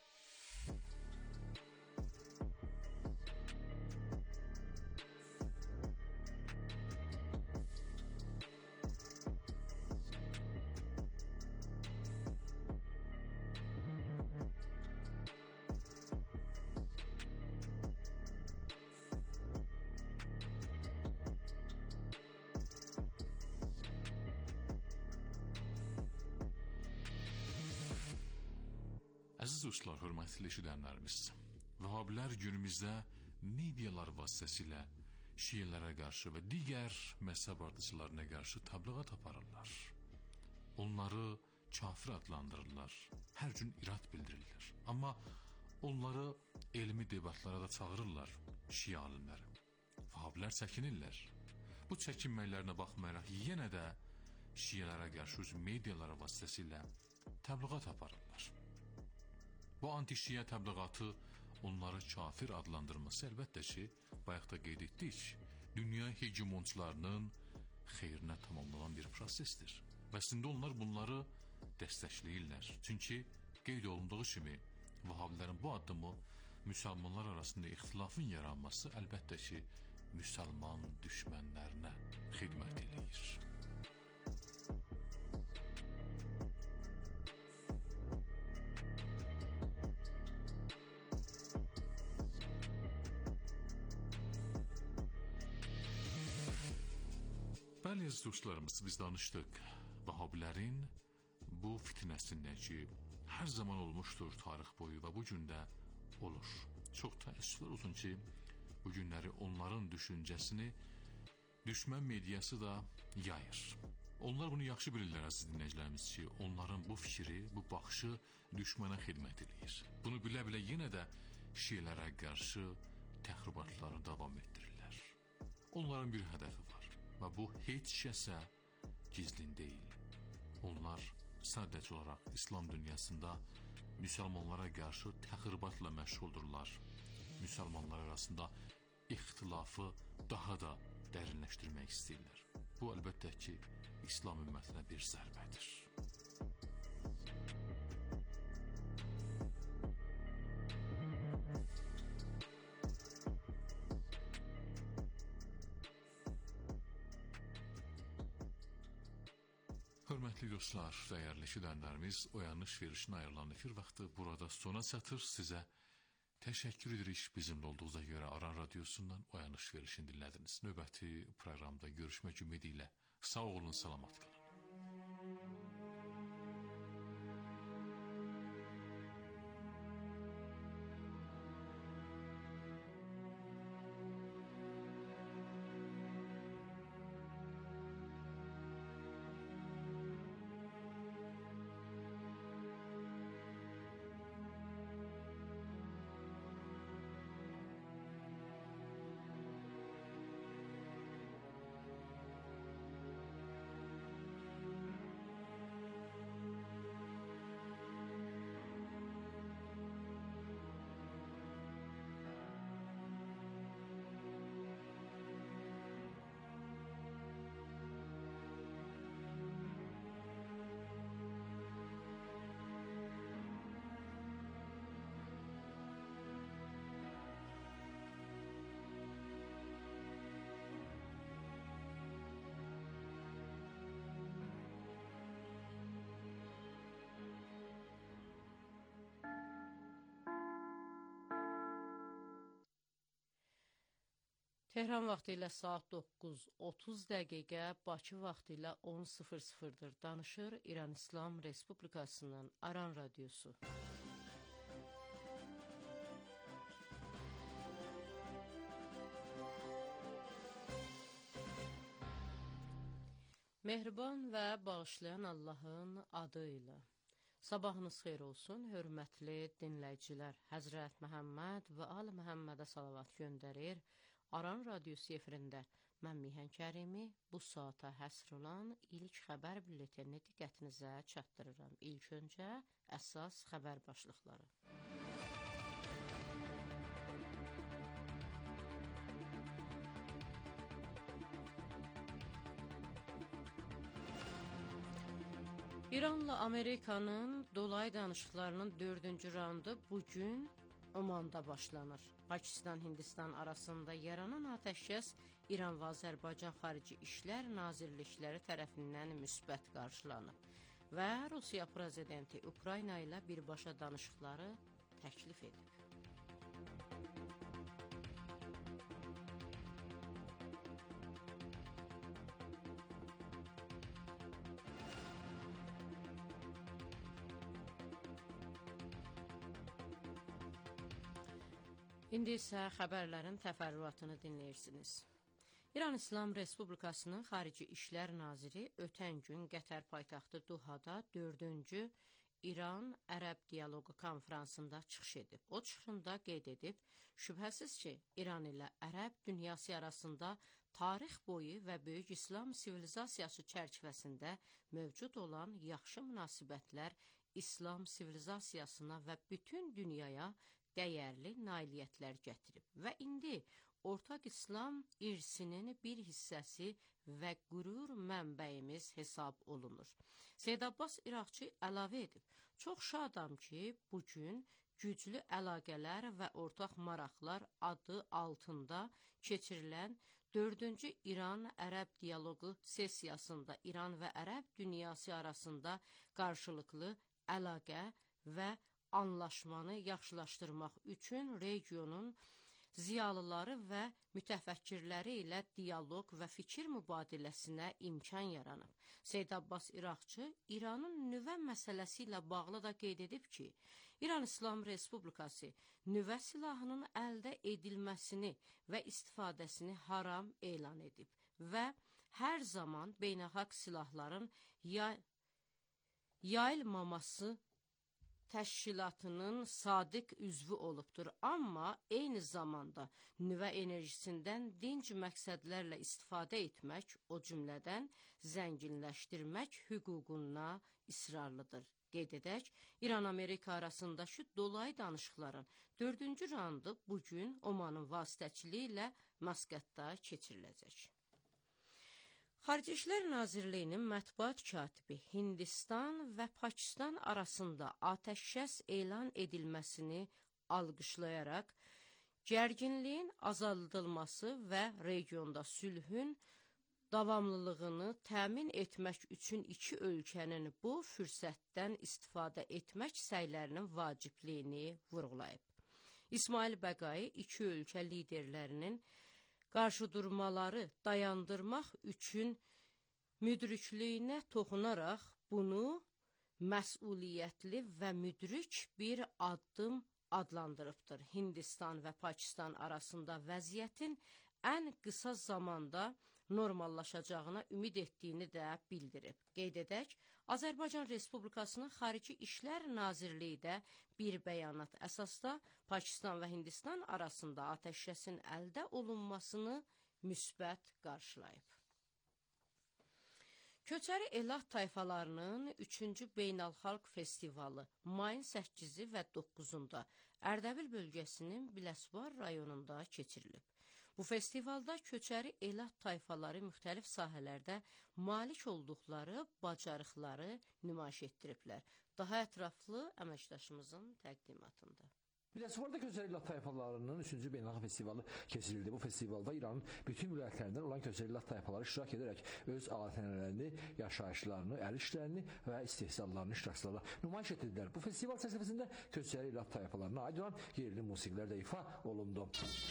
Əziz dostlar, hörmətli eşidənlərimiz, Vəhabilər günümüzdə medialar vasitəsilə şiələrə qarşı və digər məzhəb ardıcılarına qarşı təbliğat aparırlar. Onları kafir adlandırırlar, hər gün irad bildirirlər. Amma onları elmi debatlara da çağırırlar şiə alimləri. Vəhabilər çəkinirlər. Bu çəkinməklərinə baxmayaraq yenə də şiələrə qarşı öz mediaları vasitəsilə təbliğat aparırlar. Bu anti-şiə təbliğatı onları kafir adlandırması əlbəttə ki, bayaqda qeyd etdik, dünya hegemonçularının xeyrinə tamamlanan bir prosesdir. Və əslində onlar bunları dəstəkləyirlər. Çünki qeyd olunduğu kimi, Vəhabilərin bu addımı müsəlmanlar arasında ixtilafın yaranması əlbəttə ki, müsəlman düşmənlərinə xidmət edir. Bəli, əziz dostlarımız, biz danışdıq Vəhabilərin bu fitnəsindən ki, hər zaman olmuşdur tarix boyu və bu gün də olur. Çox təəssüflər olsun ki, bu günləri onların düşüncəsini düşmən mediası da yayır. Onlar bunu yaxşı bilirlər, əziz dinləyicilərimiz ki, onların bu fikri, bu baxışı düşmənə xidmət edir. Bunu bilə-bilə yenə də şiələrə qarşı təxribatlarını davam etdirirlər. Onların bir hədəfi var. Və bu heç kəsə gizlin deyil. Onlar sadəcə olaraq İslam dünyasında müsəlmanlara qarşı təxribatla məşğuldurlar. Müsəlmanlar arasında ixtilafı daha da dərinləşdirmək istəyirlər. Bu əlbəttə ki, İslam ümmətinə bir zərbədir. Hörmətli dostlar, dəyərli eşidənlərimiz, Oyanış verilişinə ayrılan efir vaxtı burada sona çatır. Sizə təşəkkür edirik bizimlə olduğunuza görə. Aran Radyosundan Oyanış verilişini dinlədiniz. Növbəti proqramda görüşmək ümidi ilə sağ olun, salamat qalın. Tehran vaxtı ilə saat doqquz otuz dəqiqə, Bakı vaxtı ilə on sıfır sıfırdır. Danışır İran İslam Respublikasının Aran Radyosu. Mehriban və bağışlayan Allahın adı ilə. Sabahınız xeyir olsun, hörmətli dinləyicilər. Həzrət Məhəmməd və Ali Məhəmmədə salavat göndərir. Aran Radyosu efirində mən Mihan Kərimi bu saata həsr olan ilk xəbər bülletenini diqqətinizə çatdırıram. İlk öncə əsas xəbər başlıqları. İranla Amerikanın dolayı danışıqlarının dördüncü raundu bugün Omanda başlanır. Pakistan-Hindistan arasında yaranan atəşkəs İran və Azərbaycan Xarici İşlər Nazirlikləri tərəfindən müsbət qarşılanıb və Rusiya prezidenti Ukrayna ilə birbaşa danışıqları təklif edib. İndi isə xəbərlərin təfərrüatını dinləyirsiniz. İran İslam Respublikasının Xarici İşlər Naziri ötən gün Qətər paytaxtı Duhada dördüncü İran-Ərəb Dialoqu konferansında çıxış edib. O çıxışında qeyd edib, şübhəsiz ki, İran ilə Ərəb dünyası arasında tarix boyu və böyük İslam sivilizasiyası çərçivəsində mövcud olan yaxşı münasibətlər İslam sivilizasiyasına və bütün dünyaya dəyərli nailiyyətlər gətirib və indi ortaq İslam irsinin bir hissəsi və qürur mənbəyimiz hesab olunur. Seyyid Abbas İraqçı əlavə edib, çox şadam ki, bugün güclü əlaqələr və ortaq maraqlar adı altında keçirilən dördüncü İran-Ərəb Dialoqu sessiyasında İran və Ərəb dünyası arasında qarşılıqlı əlaqə və anlaşmanı yaxşılaşdırmaq üçün regionun ziyalıları və mütəfəkkirləri ilə dialoq və fikir mübadiləsinə imkan yaranıb. Seyyid Abbas İraqçı İranın nüvə məsələsi ilə bağlı da qeyd edib ki, İran İslam Respublikası nüvə silahının əldə edilməsini və istifadəsini haram elan edib və hər zaman beynəlxalq silahların yay yayılmaması təşkilatının sadiq üzvü olubdur. Amma eyni zamanda nüvə enerjisindən dinc məqsədlərlə istifadə etmək, o cümlədən zənginləşdirmək hüququna israrlıdır. Qeyd edək, İran-Amerika arasındakı dolayı danışıqların dördüncü raundu bugün Omanın vasitəçiliyi ilə Maskatda keçiriləcək. Xarici İşlər Nazirliyinin mətbuat katibi Hindistan və Pakistan arasında atəşkəs elan edilməsini alqışlayaraq, gərginliyin azaldılması və regionda sülhün davamlılığını təmin etmək üçün iki ölkənin bu fürsətdən istifadə etmək səylərinin vacibliyini vurğulayıb. İsmail Bəqai iki ölkə liderlərinin qarşıdurmaları dayandırmaq üçün müdrikliyinə toxunaraq bunu məsuliyyətli və müdrik bir addım adlandırıbdır. Hindistan və Pakistan arasında vəziyyətin ən qısa zamanda normallaşacağına ümid etdiyini də bildirib. Qeyd edək, Azərbaycan Respublikasının Xarici İşlər Nazirliyi də bir bəyanat əsasda Pakistan və Hindistan arasında atəşkəsin əldə olunmasını müsbət qarşılayıb. Köçəri Elat tayfalarının üçüncü Beynəlxalq Festivalı mayın səkkizi və doqquzunda Ərdəbil bölgəsinin Biləsuvar rayonunda keçirilib. Bu festivalda köçəri Elat tayfaları müxtəlif sahələrdə malik olduqları bacarıqları nümayiş etdiriblər. Daha ətraflı əməkdaşımızın təqdimatında. Biləsuvarda köçəri Elat tayfalarının üçüncü Beynəlxalq Festivalı keçirildi. Bu festivalda İranın bütün vilayətlərindən olan köçəri Elat tayfaları iştirak edərək öz adət-ənənələrini, yaşayışlarını, əl işlərini və istehsallarını iştirakçılarla nümayiş etdirdilər. Bu festival çərçivəsində köçəri Elat tayfalarına aid olan yerli musiqilər də ifa olundu.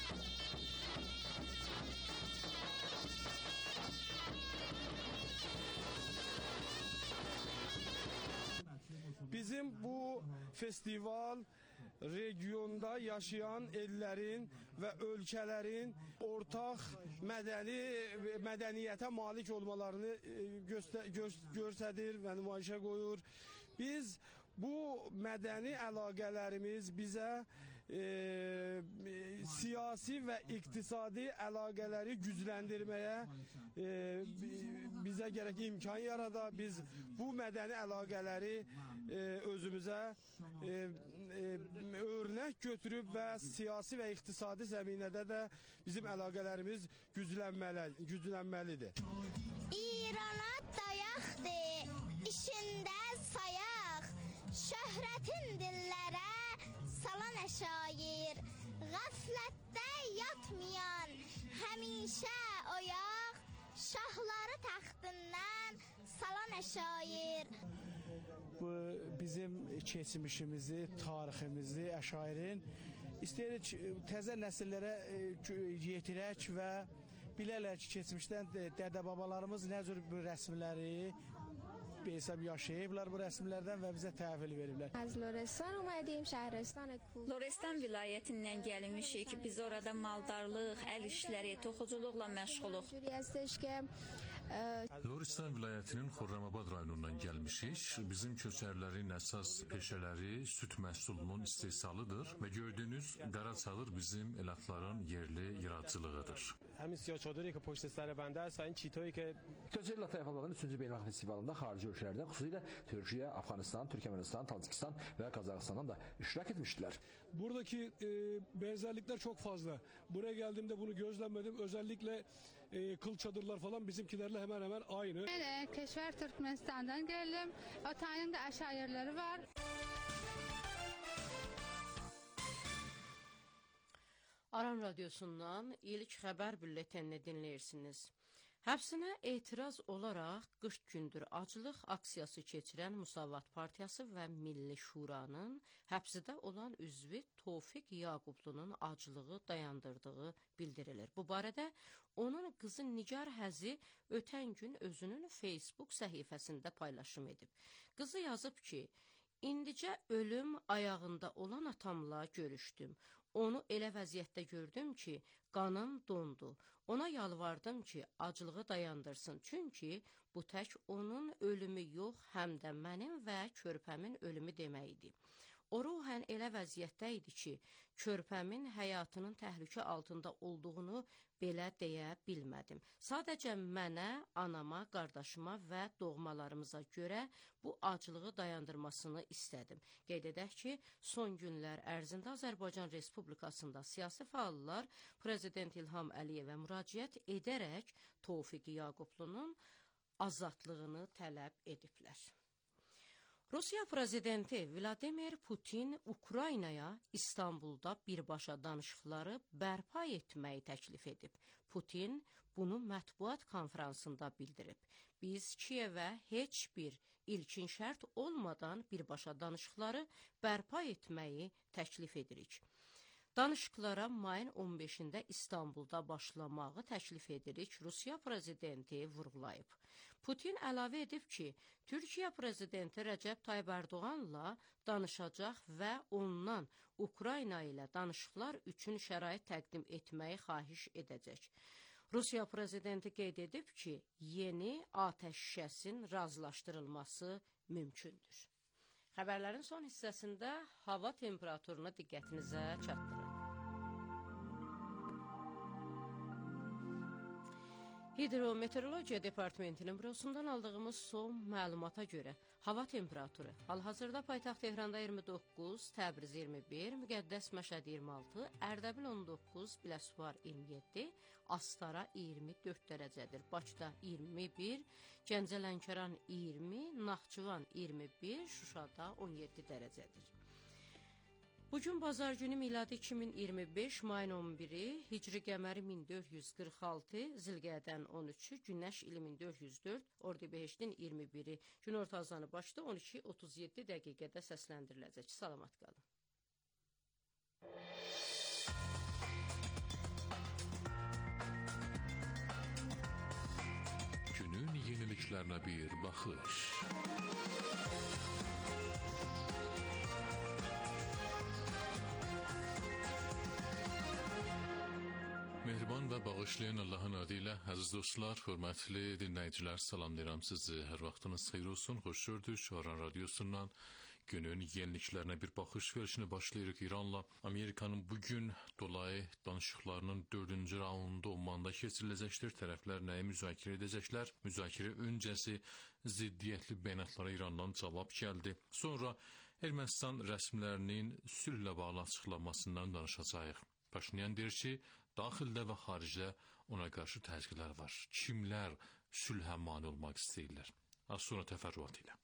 Bizim bu festival regionda yaşayan ellərin və ölkələrin ortaq mədəni mədəniyyətə malik olmalarını göstər göstərir və nümayişə qoyur. Biz bu mədəni əlaqələrimiz bizə e, siyasi və iqtisadi əlaqələri gücləndirməyə e, bizə gərək imkan yarada. Biz bu mədəni əlaqələri e, özümüzə e, e, örnək götürüb və siyasi və iqtisadi zəminədə də bizim əlaqələrimiz güclənməli, güclənməlidir. İrana dayaqdır, işində şair, gaflette yatmayan, həmişə oyaq, şahları taxtından salan şair. Bu bizim keçmişimizi, tariximizi, əşairin istəyirik təzə nəsillərə yetirək və bilərlər ki, keçmişdən dədə-babalarımız nə cür bu rəsmləri hesab yaşayıblar bu rəsmlərdən və bizə təhvil veriblər. Az Lorestan اومدیم شهرستان کوه. Lorestan vilayətindən gəlmişik ki, biz orada maldarlıq, əl işləri, toxuculuqla məşğuluq. Lorestan vilayətinin Xurramabad rayonundan gəlmişik. Bizim köçərlərin əsas peşələri süt məhsulunun istehsalıdır və gördüyünüz qara çadır bizim elatların yerli yaradıcılığıdır. Həmin siyah çadırı ki, puşt sər bəndə است və این çitoyi ki Köçərli Lata Tayfalarının üçüncü beynəlxalq festivalında xarici ölkələrdən, xüsusilə Türkiyə, Afqanistan, Türkmenistan, Tacikistan və Qazaxıstandan da iştirak etmişdilər. Buradaki e, benzerlikler çok fazla. Buraya geldiğimde bunu gözlemledim. Özellikle e, kıl çadırlar falan bizimkilerle hemen hemen aynı. Ben Keşver Türkmenistan'dan geldim. Otanın da aşağıları var. Aran Radyosu'ndan ilk xəbər bülletenini dinləyirsiniz. Həbsinə etiraz olaraq qırx gündür aclıq aksiyası keçirən Musavat Partiyası və Milli Şuranın həbsdə olan üzvü Tofiq Yaqublunun aclığı dayandırdığı bildirilir. Bu barədə onun qızı Nigar Həzi ötən gün özünün Facebook səhifəsində paylaşım edib. Qızı yazıb ki, indicə ölüm ayağında olan atamla görüşdüm. Onu elə vəziyyətdə gördüm ki, qanım dondu. Ona yalvardım ki, acılığı dayandırsın. Çünki bu tək onun ölümü yox, həm də mənim və körpəmin ölümü deməkdir. O ruhən elə vəziyyətdə idi ki, körpəmin həyatının təhlükə altında olduğunu belə deyə bilmədim. Sadəcə mənə, anama, qardaşıma və doğmalarımıza görə bu acılığı dayandırmasını istədim. Qeyd edək ki, son günlər ərzində Azərbaycan Respublikasında siyasi fəallar Prezident İlham Əliyevə müraciət edərək Tofiq Yaqublunun azadlığını tələb ediblər. Rusiya prezidenti Vladimir Putin Ukraynaya İstanbulda birbaşa danışıqları bərpa etməyi təklif edib. Putin bunu mətbuat konferansında bildirib. Biz Kiyevə heç bir ilkin şərt olmadan birbaşa danışıqları bərpa etməyi təklif edirik. Danışıqlara mayın on beşində İstanbulda başlamağı təklif edirik, Rusiya prezidenti vurğulayıb. Putin əlavə edib ki, Türkiyə prezidenti Rəcəb Tayyib Ərdoğanla danışacaq və ondan Ukrayna ilə danışıqlar üçün şərait təqdim etməyi xahiş edəcək. Rusiya prezidenti qeyd edib ki, yeni atəşkəsin razılaşdırılması mümkündür. Xəbərlərin son hissəsində hava temperaturuna diqqətinizə çatdırın. Hidrometeorologiya Departamentinin bürosundan aldığımız son məlumata görə hava temperaturu hal-hazırda paytaxt Tehranda iyirmi doqquz, Təbriz iyirmi bir, Müqəddəs Məşəd iyirmi altı, Ərdəbil on doqquz, Biləsuvar iyirmi yeddi, Astara iyirmi dörd dərəcədir, Bakıda iyirmi bir, Gəncə Lənkəran iyirmi, Naxçıvan iyirmi bir, Şuşada on yeddi dərəcədir. Bugün bazar günü miladi iki min iyirmi beş, mayın on biri, Hicri qəməri min dörd yüz qırx altı, Zilqədən on üçü, Günəş ili min dörd yüz dörd, Ordubehiştin iyirmi biri, günorta azanı başda on iki otuz yeddi dəqiqədə səsləndiriləcək. Salamat qalın. Günün yeniliklərinə bir baxış. Mehriban və bağışlayan Allahın adı ilə əziz dostlar, hörmətli dinləyicilər, salamlayıram sizi. Hər vaxtınız xeyir olsun, xoş gördük. Aran Radyosu'ndan günün yeniliklərinə bir baxış verişini başlayırıq. İranla Amerikanın bugün dolayı danışıqlarının dördüncü raundu Ommanda keçiriləcəkdir. Tərəflər nəyi müzakirə edəcəklər? Müzakirə öncəsi ziddiyyətli bəyanatlara İrandan cavab gəldi. Sonra Ermənistan rəsmilərinin sülhlə bağlı açıqlamasından danışacağıq. Paşinyan deyir ki, daxildə və xaricdə ona qarşı təzyiqlər var. Kimlər sülhə mane olmaq istəyirlər? Az sonra təfərrüat ilə.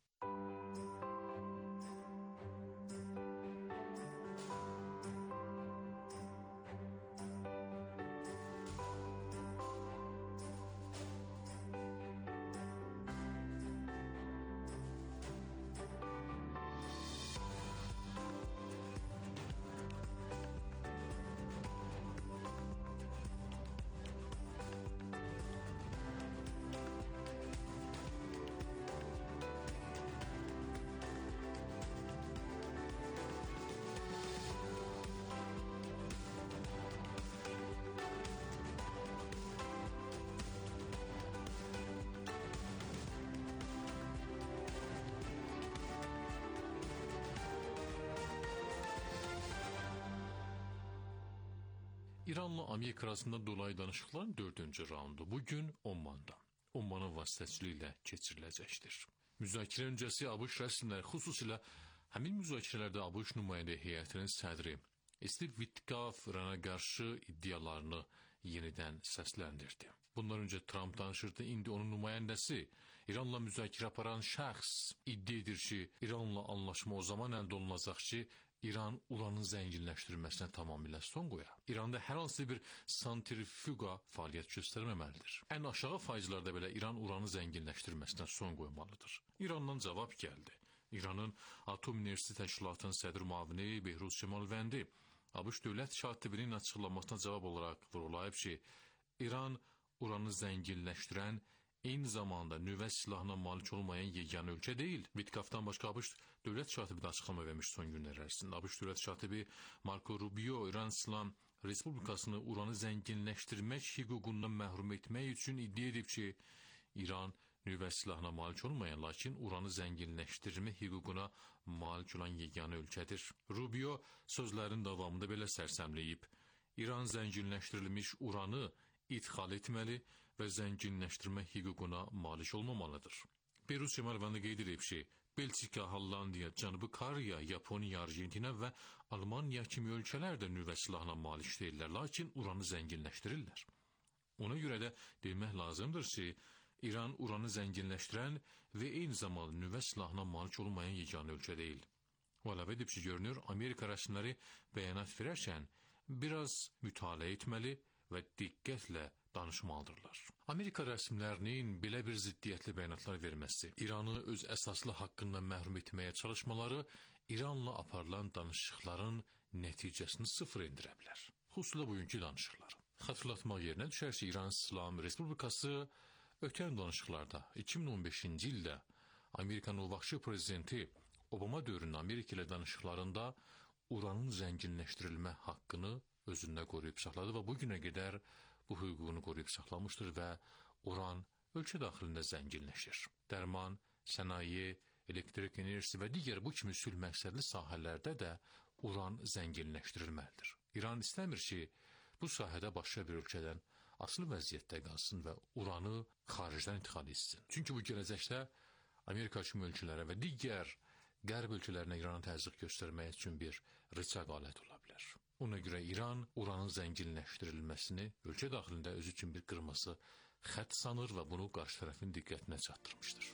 İranla Amerika arasında dolayı danışıqların dördüncü raundu bugün Ommanda, Ommanın vasitəçiliyi ilə keçiriləcəkdir. Müzakirə öncəsi ABŞ rəsmiləri xüsusilə həmin müzakirələrdə ABŞ nümayəndə heyətinin sədri Steve Witkoff İrana qarşı iddialarını yenidən səsləndirdi. Bundan öncə Trump danışırdı, indi onun nümayəndəsi İranla müzakirə aparan şəxs iddia edir ki, İranla anlaşma o zaman əldə olunacaq ki, İran uranın zənginləşdirilməsinə tamamilə son qoyar. İranda hər hansı bir santrifuqa fəaliyyət göstərməməlidir. Ən aşağı faizlərdə belə İran uranı zənginləşdirməsinə son qoymalıdır. İrandan cavab gəldi. İranın Atom Enerjisi Təşkilatının sədr müavini Behruz Şemalvəndi ABŞ dövlət katibinin açıqlamasına cavab olaraq vurğulayıb ki, İran uranı zənginləşdirən, eyni zamanda nüvə silahına malik olmayan yeganə ölkə deyil. Witkoffdan başqa ABŞ dövlət katibi də açıqlama vermiş son günlər ərzində. ABŞ dövlət katibi Marco Rubio İran İslam Respublikasını uranı zənginləşdirmək hüququndan məhrum etmək üçün iddia edib ki, İran nüvə silahına malik olmayan, lakin uranı zənginləşdirmə hüququna malik olan yeganə ölkədir. Rubio sözlərin davamında belə sərsəmləyib, İran zənginləşdirilmiş uranı idxal etməli və zənginləşdirmə hüququna malik olmamalıdır. Behruz Şemalvəndi qeyd edib ki, Belçika, Hollandiya, Cənubi Koreya, Yaponiya, Argentina və Almaniya kimi ölkələr də nüvə silahına malik deyirlər, lakin uranı zənginləşdirirlər. Ona görə də demək lazımdır ki, İran uranı zənginləşdirən və eyni zamanda nüvə silahına malik olmayan yeganə ölkə deyil. O əlavə edib ki, görünür, Amerika rəsmiləri bəyanat verərkən biraz mütaliə etməli və diqqətlə danışmalıdırlar. Amerika rəsmilərinin belə bir ziddiyyətli bəyanatlar verməsi, İranı öz əsaslı haqqından məhrum etməyə çalışmaları İranla aparılan danışıqların nəticəsini sıfır endirə bilər. Xüsusilə bugünkü danışıqlar. Xatırlatmaq yerinə düşər ki, İran İslam Respublikası ötən danışıqlarda iki min on beşinci ildə Amerikanın o vaxtki prezidenti Obama dövrünün Amerika ilə danışıqlarında uranın zənginləşdirilmə haqqını özündə qoruyub saxladı və bugünə qədər bu hüququnu qoruyub saxlamışdır və uran ölkə daxilində zənginləşir. Dərman, sənaye, elektrik enerjisi və digər bu kimi sülh məqsədli sahələrdə də uran zənginləşdirilməlidir. İran istəmir ki, bu sahədə başqa bir ölkədən asılı vəziyyətdə qalsın və uranı xaricdən idxal etsin. Çünki bu gələcəkdə Amerika kimi ölkələrə və digər qərb ölkələrinə İrana təzyiq göstərmək üçün bir rıçaq alət ola bilər. Ona görə İran uranın zənginləşdirilməsini ölkə daxilində özü üçün bir qırmızı xətt sanır və bunu qarşı tərəfin diqqətinə çatdırmışdır.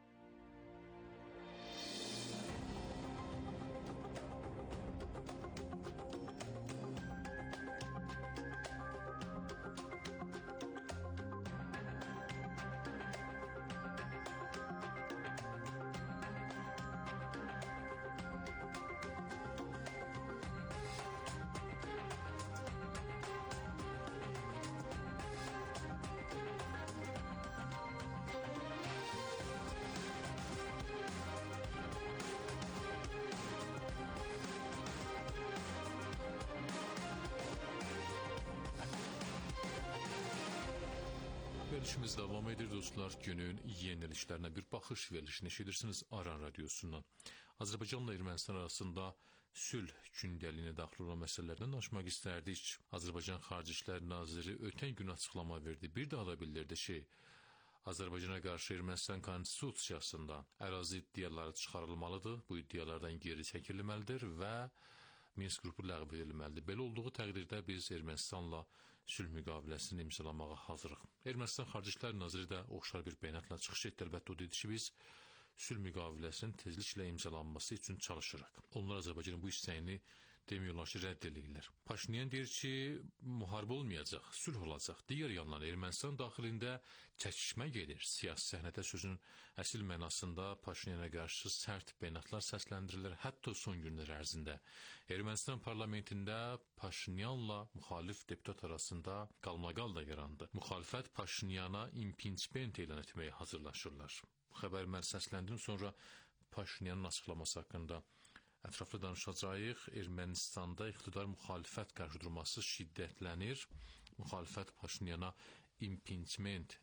Verilişimiz davam edir dostlar. Günün yenilişlərinə bir baxış verilişini eşidirsiniz Aran Radyosundan. Azərbaycanla Ermənistan arasında sülh gündəliyinə daxil olan məsələlərdən danışmaq istərdik. Azərbaycan Xarici İşlər Naziri ötən gün açıqlama verdi. Bir daha da bildirdi ki, Azərbaycana qarşı Ermənistan konstitusiyasında ərazi iddiaları çıxarılmalıdır. Bu iddialardan geri çəkilməlidir və Minsk qrupu ləğv edilməlidir. Belə olduğu təqdirdə biz Ermənistanla sülh müqaviləsini imzalamağa hazırıq. Ermənistan Xarici İşlər Naziri də oxşar bir bəyanatla çıxış etdi. Əlbəttə o dedi ki, biz sülh müqaviləsinin tezliklə imzalanması üçün çalışırıq. Onlar Azərbaycanın bu istəyini demiyorlar ki, rədd edirlər. Paşinyan deyir ki, müharibə olmayacaq, sülh olacaq. Digər yandan Ermənistan daxilində çəkişmə gedir. Siyasi səhnədə sözün əsl mənasında Paşinyana qarşı sərt bəyanatlar səsləndirilir. Hətta son günlər ərzində Ermənistan parlamentində Paşinyanla müxalif deputat arasında qalmaqal da yarandı. Müxalifət Paşinyana impeachment elan etməyə hazırlaşırlar. Bu xəbər mən səsləndim, sonra Paşinyanın açıqlaması haqqında ətraflı danışacağıq. Ermənistanda iqtidar müxalifət qarşıdurması şiddətlənir. Müxalifət Paşinyana impeachment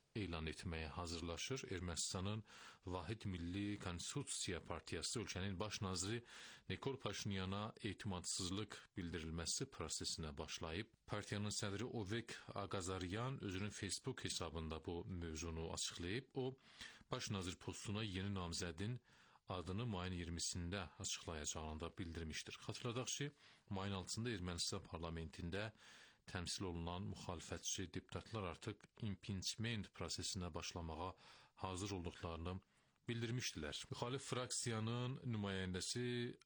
elan etməyə hazırlaşır. Ermənistanın Vahid Milli Konstitusiya Partiyası ölkənin baş naziri Nikol Paşinyana etimadsızlıq bildirilməsi prosesinə başlayıb. Partiyanın sədri Ovik Ağazaryan özünün Facebook hesabında bu mövzunu açıqlayıb. O, baş nazir postuna yeni namzədin adını mayın iyirmisində açıqlayacağını da bildirmişdir. Xatırladaq ki, mayın altısında Ermənistan parlamentində təmsil olunan müxalifətçi deputatlar artıq impeachment prosesinə başlamağa hazır olduqlarını bildirmişdilər. Müxalif fraksiyanın nümayəndəsi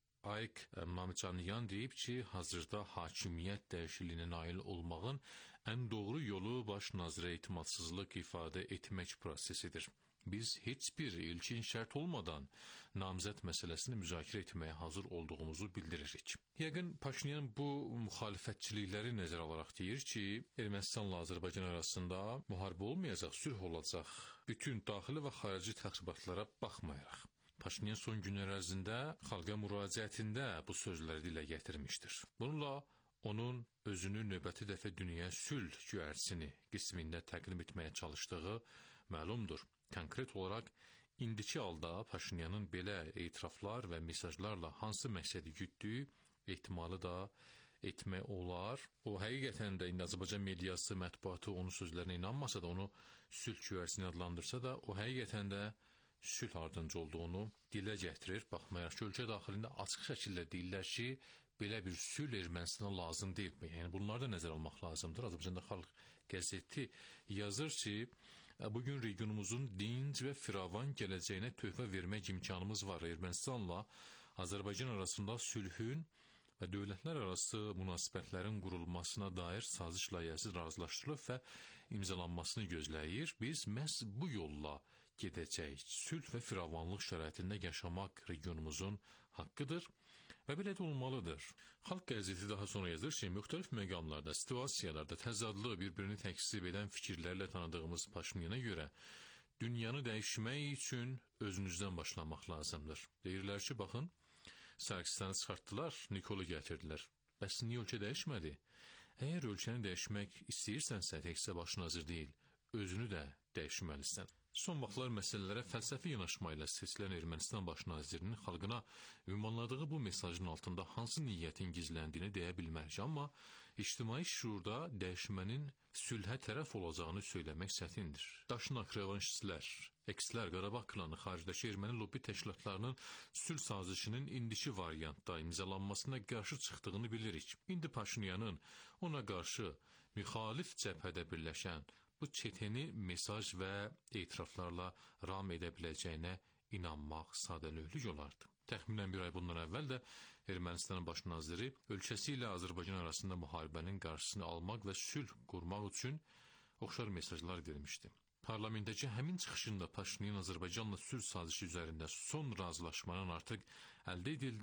Ayk Mamcanyan deyib ki, hazırda hakimiyyət dəyişikliyinə nail olmağın ən doğru yolu baş nazirə etimadsızlıq ifadə etmək prosesidir. Biz heç bir ilkin şərt olmadan namzəd məsələsini müzakirə etməyə hazır olduğumuzu bildiririk. Yəqin Paşinyan bu müxalifətçilikləri nəzərə alaraq deyir ki, Ermənistanla Azərbaycan arasında müharibə olmayacaq, sülh olacaq, bütün daxili və xarici təxribatlara baxmayaraq. Paşinyan son günlər ərzində xalqa müraciətində bu sözləri dilə gətirmişdir. Bununla onun özünü növbəti dəfə dünyaya sülh güərçini qismində təqdim etməyə çalışdığı məlumdur. Konkret olaraq, indiki halda Paşinyanın belə etiraflar və mesajlarla hansı məqsədi güddüyü ehtimalı da etmək olar. O, həqiqətən də indi Azərbaycan mediası, mətbuatı onun sözlərinə inanmasa da, onu sülh güvərçini adlandırsa da, o həqiqətən də sülh ardınca olduğunu dilə gətirir. Baxmayaraq ki, ölkə daxilində açıq şəkildə deyirlər ki, belə bir sülh Ermənistana lazım deyil. Yəni, bunları da nəzər almaq lazımdır. Azərbaycanda Xalq qəzeti yazır ki, bugün regionumuzun dinc və firavan gələcəyinə töhfə vermək imkanımız var. Ermənistanla Azərbaycan arasında sülhün və dövlətlər arası münasibətlərin qurulmasına dair saziş layihəsi razılaşdırılıb və imzalanmasını gözləyir. Biz məhz bu yolla gedəcək. Sülh və firavanlıq şəraitində yaşamaq regionumuzun haqqıdır və belə də olmalıdır. Xalq qəzeti daha sonra yazır ki, müxtəlif məqamlarda, situasiyalarda təzadlı bir-birini təksib edən fikirlərlə tanıdığımız Paşinyana görə dünyanı dəyişmək üçün özünüzdən başlamaq lazımdır. Deyirlər ki, baxın, Sarkistanı çıxartdılar, Nikolu gətirdilər. Bəs niyə ölkə dəyişmədi? Əgər ölkəni dəyişmək istəyirsənsə, təkcə baş nazir deyil, özünü də dəyişməlisən. Son vaxtlar məsələlərə fəlsəfi yanaşma ilə seçilən Ermənistan baş nazirinin xalqına ünvanladığı bu mesajın altında hansı niyyətin gizləndiyini deyə bilmərik, amma ictimai şuurda dəyişmənin sülhə tərəf olacağını söyləmək çətindir. Daşnak, revanşistlər, ekslər, Qarabağ klanı, xaricdəki erməni lobbi təşkilatlarının sülh sazişinin indiki variantda imzalanmasına qarşı çıxdığını bilirik. İndi Paşinyanın ona qarşı müxalif cəbhədə birləşən bu çetəni mesaj və etiraflarla ram edə biləcəyinə inanmaq sadəlövhlük olardı. Təxminən bir ay bundan əvvəl də Ermənistanın baş naziri ölkəsi ilə Azərbaycan arasında müharibənin qarşısını almaq və sülh qurmaq üçün oxşar mesajlar vermişdi. Parlamentdəki həmin çıxışında Paşinyan Azərbaycanla sülh sazişi üzərində son razılaşmanın artıq əldə edildi